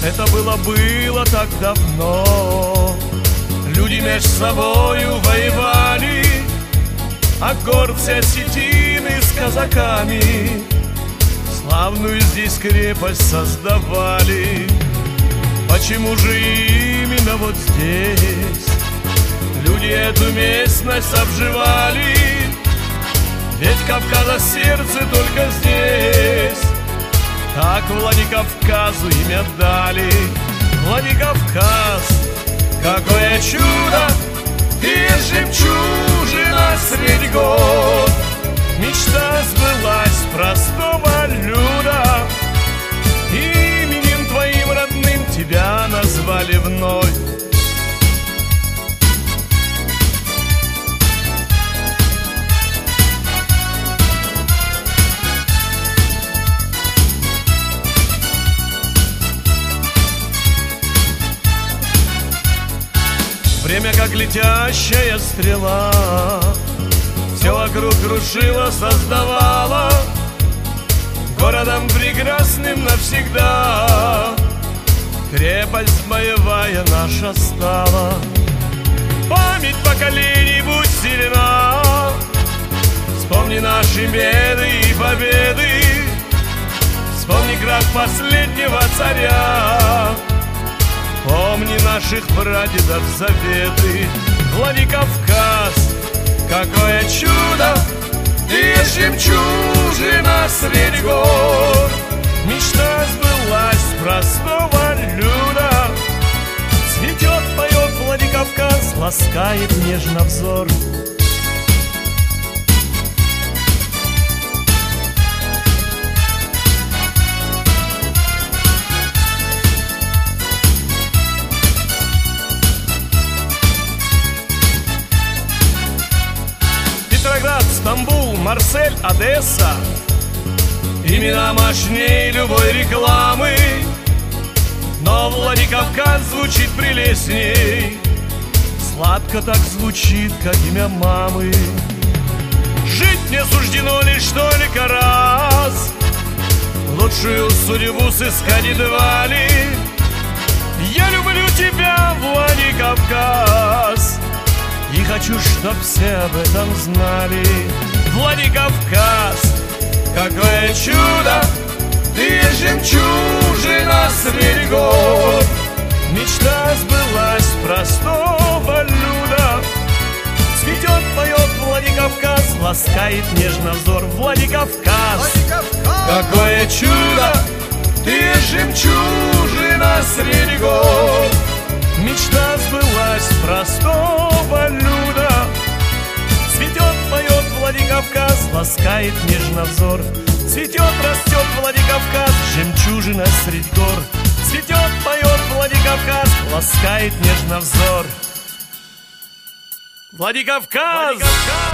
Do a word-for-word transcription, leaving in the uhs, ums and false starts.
Это было, было так давно. Люди между собою воевали, а горцы осетины с казаками славную здесь крепость создавали. Почему же именно вот здесь люди эту местность обживали? Ведь Кавказа сердце только здесь. Так Владикавказу имя дали. Владикавказ, какое чудо! И жемчужина средь гор. Мечта сбылась простого люда. Именем твоим родным тебя назвали вновь. Время, как летящая стрела, все вокруг крушила, создавала городом прекрасным навсегда. Крепость боевая наша стала. Память поколений будь сильна. Вспомни наши беды и победы. Вспомни крах последнего царя. Помни наших прадедов заветы. Владикавказ, какое чудо! И жемчужина средь гор. Мечта сбылась простого люда. Цветет, поет Владикавказ, ласкает нежно взор. Петроград, Стамбул, Марсель, Одесса. Имена мощней любой рекламы. Но Владикавказ звучит прелестней. Сладко так звучит, как имя мамы. Жить мне суждено лишь только раз. Лучшую судьбу сыскать едва ли. Я люблю тебя, Владикавказ, и хочу, чтоб все об этом знали. Владикавказ, какое чудо! Ты жемчужина средь гор. Мечта сбылась простого люда. Цветет, поет Владикавказ, ласкает нежно взор. Владикавказ, Владикавказ, какое чудо! Ты жемчужина средь гор. Мечта сбылась простого люда. Цветет, поет Владикавказ, ласкает нежно взор. Цветет, растет Владикавказ, жемчужина средь гор. Цветет, поет Владикавказ, ласкает нежно взор. Владикавказ! Владикавказ!